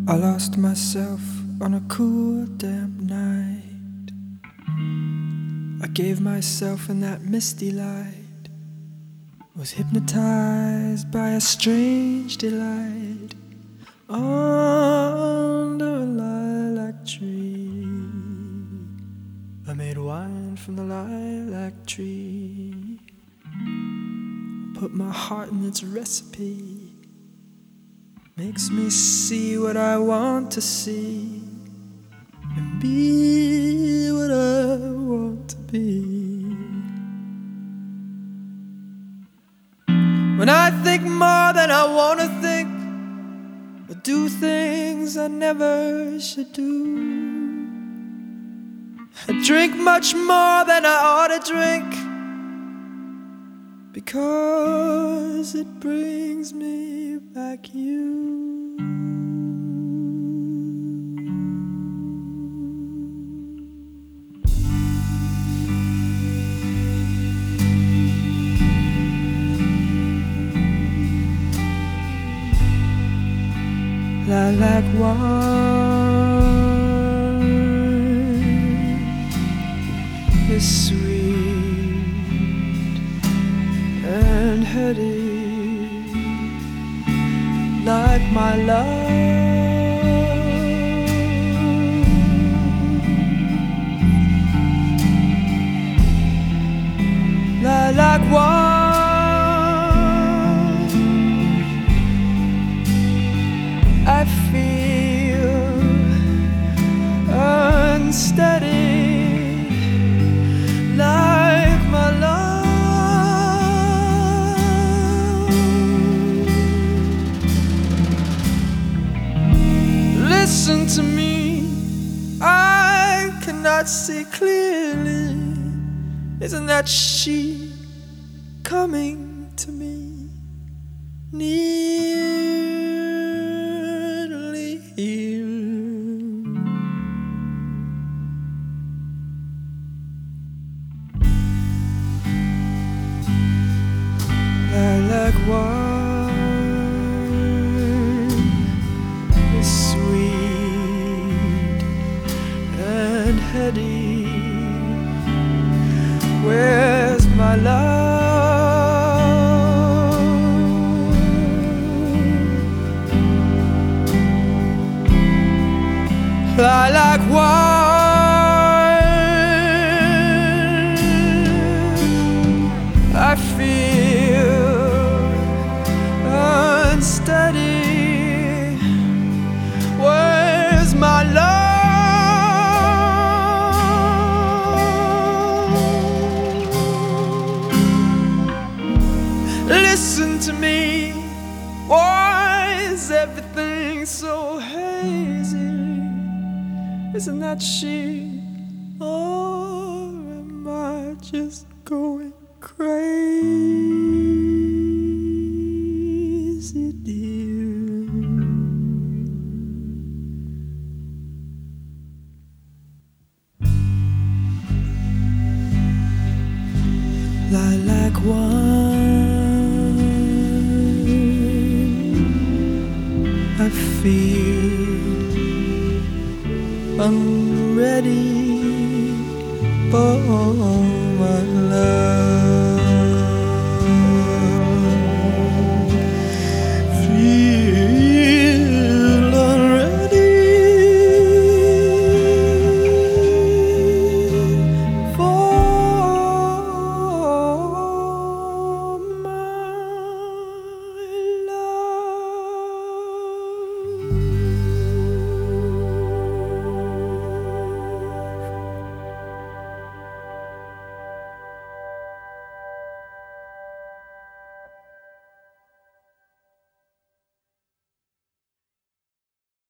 I lost myself on a cool, damp night. I gave myself in that misty light, was hypnotized by a strange delight under a lilac tree. I made wine from the lilac tree, put my heart in its recipe. Makes me see what I want to see and be what I want to be. When I think more than I want to think, or do things I never should do, I drink much more than I ought to drink, because it brings me back you. Lilac wine is sweet and heady, like my love. Lilac wine, I feel unsteady, like my love. Listen to me, I cannot see clearly. Isn't that she coming to me? Nearly here. Lilac wine is sweet and heady. Where's my love? Lilac wine, I feel unsteady. Where's my love? Listen to me, why is everything so hazy? Isn't that she? Or am I just going crazy, dear? Lilac wine, I feel I'm ready for my love.